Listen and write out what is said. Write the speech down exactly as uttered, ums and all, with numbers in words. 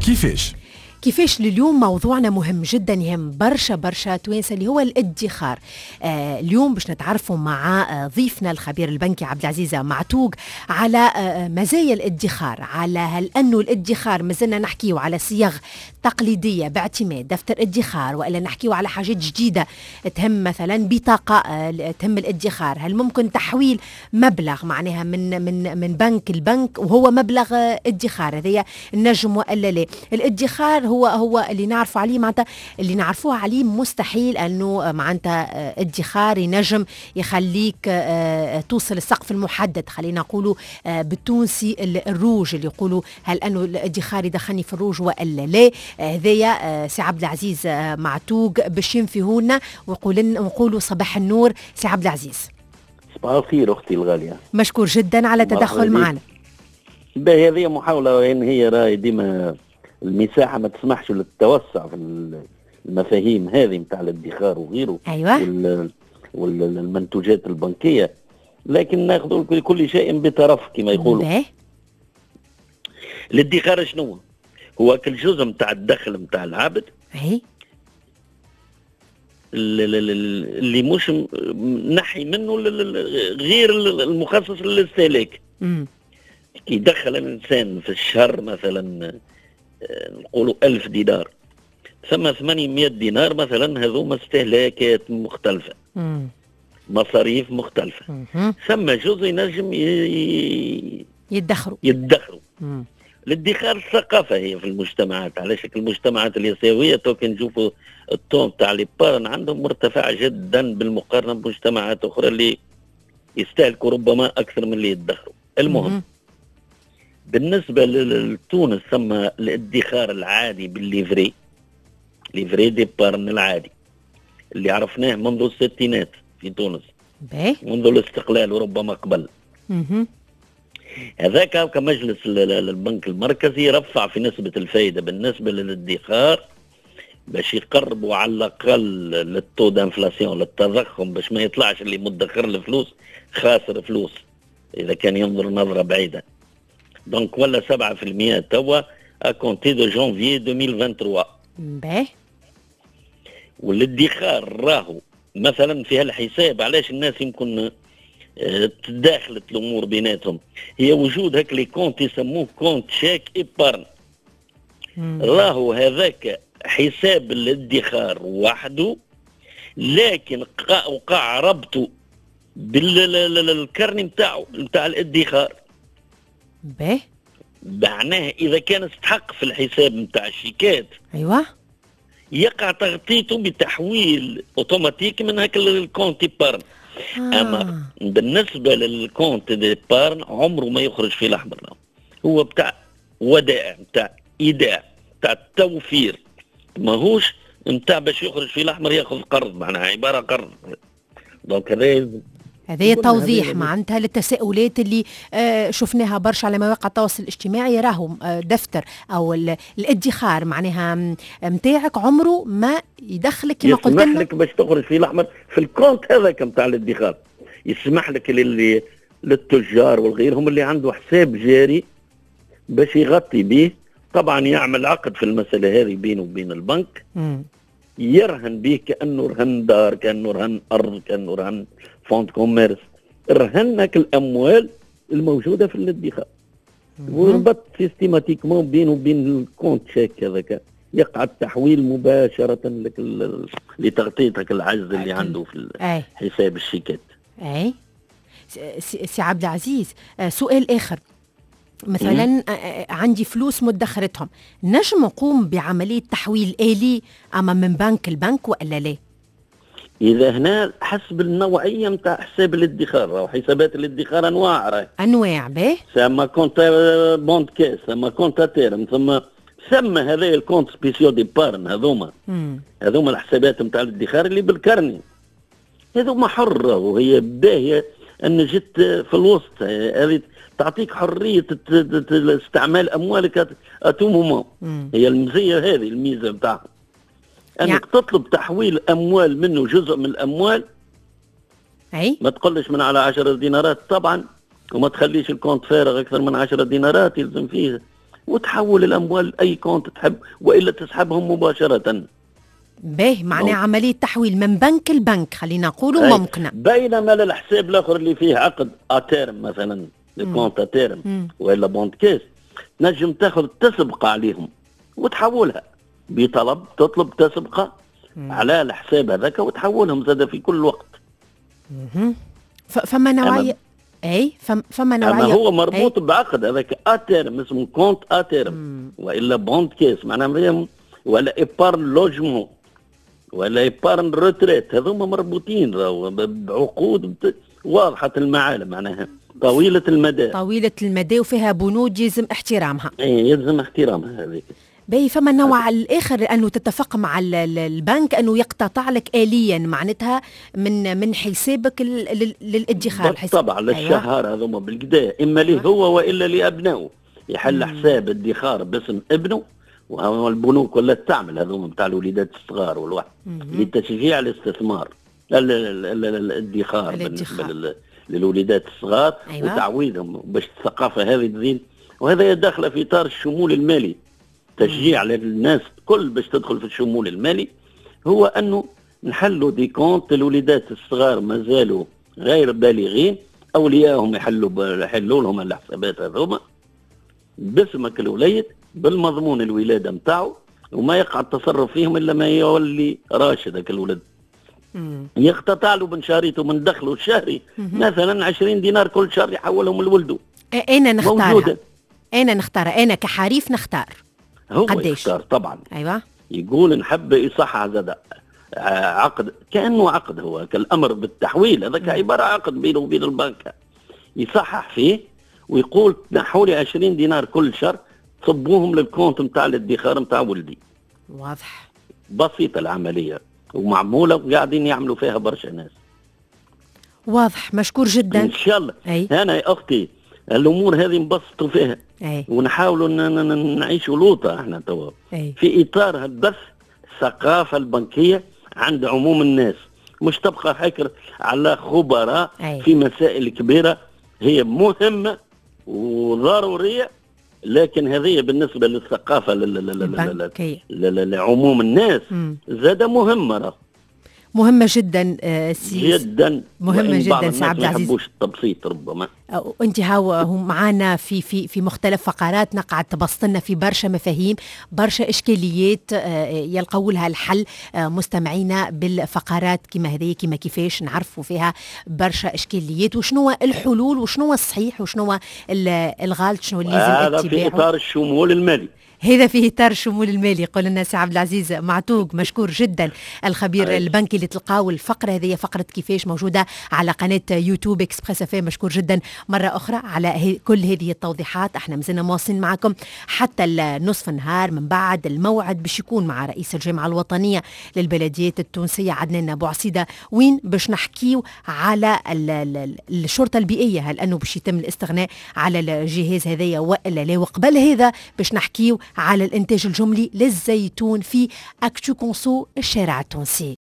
كيفاش؟ كيفاش اليوم موضوعنا مهم جدا، يهم برشا برشا توانسة، اللي هو الادخار. آه اليوم باش نتعرفوا مع آه ضيفنا الخبير البنكي عبد العزيز معتوق على آه مزايا الادخار، على هل أنه الادخار مازلنا نحكيه على صيغ تقليدية باعتماد دفتر ادخار، وإلا نحكيه على حاجات جديدة تهم مثلا بطاقة آه تهم الادخار. هل ممكن تحويل مبلغ معناها من من من بنك لبنك وهو مبلغ آه ادخار، هذايا النجم وإلا لا؟ الادخار هو هو اللي نعرفوا عليه معناتها اللي نعرفوه عليه مستحيل انه معناتها ادخار ينجم يخليك توصل السقف المحدد، خلينا نقولوا بالتونسي الروج، اللي يقولوا هل انه الادخار يدخلني في الروج والا لا. هذايا سي عبد العزيز معتوق باش ينفيهولنا ويقول لنا، ونقولوا صباح النور سي عبد العزيز. صباح الخير اختي الغاليه، مشكور جدا على التدخل معنا. باهي، هذه محاوله ان هي راهي ديما المساحه ما تسمحش للتوسع في المفاهيم هذه نتاع الادخار وغيره. ايوه، والمنتوجات البنكيه، لكن ناخذ كل شيء بطرف كما يقولوا. الادخار شنو هو؟ كل جزء نتاع الدخل نتاع العبد اي اللي مش نحي منه غير المخصص للاستهلاك. كي يدخل الانسان في الشهر مثلا نقولوا ألف دينار، ثم ثمانمائة دينار مثلا، هذوما استهلاكات مختلفة، مم. مصاريف مختلفة، مم. ثم جزء ينجم ي... يدخروا يدخروا الادخار ثقافة هي في المجتمعات، على شكل المجتمعات اليساوية. تو كي نشوفوا التون تاع ليبارن عندهم مرتفع جدا بالمقارنة بمجتمعات أخرى اللي يستهلكوا ربما أكثر من اللي يدخروا. المهم مم. بالنسبة لتونس ثم الادخار العادي بالليفري، ليفري ديبارن العادي اللي عرفناه منذ الستينات في تونس، بيه. منذ الاستقلال وربما قبل. هذاك كمجلس البنك المركزي رفع في نسبة الفائدة بالنسبة للادخار باش يقربوا على الأقل للتو دانفلاسيون، للتضخم، باش ما يطلعش اللي مدخر الفلوس خاسر فلوس إذا كان ينظر نظرة بعيدة. دونك ولا سبعة في المئة توا أكونتي دو جانفي ألفين وثلاثة وعشرين. باهي. والادخار راهو مثلا في هالحساب، علاش الناس يمكن تداخلت الأمور بيناتهم، هي وجود هاك لي كونت يسموه كونت شاك إيبارن. راهو هذاك حساب الادخار وحده، لكن وقع ربطه بالكرني نتاعو نتاع الادخار. باهي. معناه إذا كان استحق في الحساب نتاع الشيكات، أيوة، يقع تغطيته بتحويل اوتوماتيك من هاك الكونت إيبارن. آه. أما بالنسبة للكونت إيبارن عمره ما يخرج في الأحمر، هو بتاع ودائع، بتاع إيداع، بتاع التوفير، ماهوش نتاع باش يخرج في الأحمر ياخذ قرض، معناها عبارة قرض. دونك هذا هذا توضيح معناتها للتساؤلات اللي آه شفناها برشا على مواقع التواصل الاجتماعي. راهو آه دفتر او الادخار معناها متاعك عمره ما يدخلك كما قلت لنا، يسمح لك باش تخرج في الاحمر في الكونت هذاك نتاع الادخار، يسمح لك اللي للتجار والغيرهم اللي عنده حساب جاري باش يغطي به. طبعا يعمل عقد في المسألة هذه بينه وبين البنك، م. يرهن به كأنه رهن دار، كأنه رهن أرض، كأنه رهن فوند كوميرس، رهنك الأموال الموجودة في الادخار، وربط سيستيماتيكمون بينه وبين الكونت شاك هذاك، يقع التحويل مباشرة لك لتغطيتك العجز اللي عنده في حساب الشيكات. أي سي عبد العزيز، سؤال آخر، مثلا مم. عندي فلوس مدخرتهم، نجم نقوم بعملية تحويل آلي أما من بنك لبنك وإلا لا؟ إذا هنا حسب النوعية متاع حساب الادخار، أو حسابات الادخار أنواع، راهي أنواع به، ثم كونت بوند كاس، ثم كونت تيرم، ثم ثم هذا الكونت سبيسيو دي بارن، هذوما هذوما الحسابات متاع الادخار اللي بالكرني، هذوما حرة، وهي باهية أن جت في الوسط، هذه تعطيك حرية استعمال أموالك أتومومون. هي المزية هذه، الميزة بتاعها أنك يعني تطلب تحويل أموال منه، جزء من الأموال، أي ما تقلش من على عشرة دينارات طبعا، وما تخليش الكونت فارغ أكثر من عشرة دينارات، يلزم فيه وتحول الاموال لاي كونت تحب، والا تسحبهم مباشره. باهي معناه عمليه تحويل من بنك لبنك خلينا نقولوا ممكنه. بينما للحساب الاخر اللي فيه عقد اتيرم مثلا الكونت اتيرم والا بوند كيس، نجم تاخذ تسبقه عليهم وتحولها بطلب، تطلب تسبقه مم. على الحساب هذاك وتحولهم زاد في كل وقت. فما نوعيه اي فما نوعيه أما هو مربوط أي. بعقد هذاك اتيرم اسمه كونت اتيرم والا بوند كيس معناها، ولا ايبارن لوجمون ولا ايبارن روتريت، هذوما مربوطين بعقود واضحه المعالم معناها طويله المدى طويله المدى وفيها بنود يلزم احترامها. اي يلزم احترامها هذيك. باهي فما النوع الاخر انه تتفق مع البنك انه يقتطع لك اليا معناتها من من حسابك للادخار. طبعا للشهر هذوما بالكدا، اما ليه هو والا لابنائه، يحل مم. حساب ادخار باسم ابنه، والبنوك ولا تعمل هذوما بتاع الوليدات الصغار والواحد لتشجيع الاستثمار الادخار بالنسبه للوليدات الصغار. أيوة. وتعويضهم باش الثقافه هذه تزيد، وهذا داخله في اطار الشمول المالي، تشجيع للناس كل باش تدخل في الشمول المالي، هو انه نحلوا دي كونت الوليدات الصغار مازالوا غير بالغين، اوليائهم يحلوا يحلوا لهم الحسابات هذوما باسمك الوليد بالمضمون الولاده نتاعو، وما يقع التصرف فيهم الا ما يولي راشد ذاك الولد. يقتطع له من شهريته من دخله الشهري مثلا عشرين دينار كل شهر يحولهم لولده. انا نختارها، انا نختار، انا كحريف نختار. هو قديش؟ يختار طبعا. ايوه يقول نحب يصحح زاد عقد كانه عقد، هو كالامر بالتحويل هذاك عباره عقد بينه وبين البنك، يصحح فيه ويقول نحوا لي عشرين دينار كل شهر صبوهم للكونت نتاع الادخار نتاع ولدي. واضح. بسيطه العمليه ومعموله وقاعدين يعملوا فيها برشا ناس. واضح، مشكور جدا. ان شاء الله. أي. انا يا اختي الامور هذه نبسطوا فيها. أي. ونحاولوا نعيشوا لوطه احنا توا في اطار البث الثقافه البنكيه عند عموم الناس، مش تبقى حكر على خبراء. أي. في مسائل كبيره هي مهمه وضروريه، لكن هذه بالنسبه للثقافه لعموم الناس زاد مهمه مهمة جدا. آه جدا مهمة جدا سي عبد العزيز. ما يحبوش التبسيط ربما. انت هاو معانا في في في مختلف فقراتنا قاعد تبسط لنا في برشا مفاهيم، برشا اشكاليات آه يلقوا لها الحل آه مستمعينا بالفقرات كما هذه، كما كيفاش نعرفوا فيها برشا اشكاليات وشنو الحلول وشنو الصحيح وشنو الغلط، شنو اللي لازم اتباعه. هذا في اطار الشمول المالي. هذا فيه اطار الشمول المالي. قول لنا سي عبد العزيز معتوق، مشكور جدا، الخبير أيه. البنكي اللي تلقاو الفقره هذه فقره كيفاش موجوده على قناه يوتيوب اكسبريس اف ام. مشكور جدا مره اخرى على هي كل هذه التوضيحات. احنا مازلنا مواصلين معكم حتى النصف النهار من بعد الموعد باش يكون مع رئيس الجامعه الوطنيه للبلديات التونسيه عدنان بوعصيده، وين باش نحكيو على الشرطه البيئيه، هل انه باش يتم الاستغناء على الجهاز هذايا والا لا. وقبل هذا باش نحكيو على الانتاج الجملي للزيتون في اكتو كونسو الشارع التونسي.